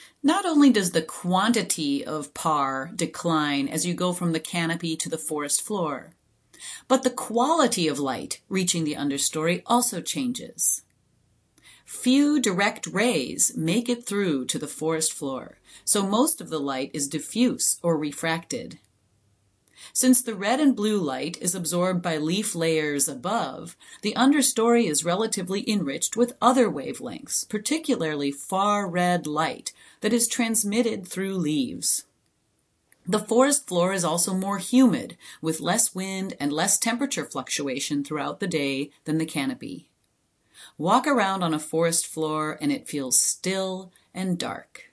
Not only does the quantity of PAR decline as you go from the canopy to the forest floor, but the quality of light reaching the understory also changes. Few direct rays make it through to the forest floor, so most of the light is diffuse or refracted. Since the red and blue light is absorbed by leaf layers above, the understory is relatively enriched with other wavelengths, particularly far red light that is transmitted through leaves. The forest floor is also more humid, with less wind and less temperature fluctuation throughout the day than the canopy. Walk around on a forest floor and it feels still and dark.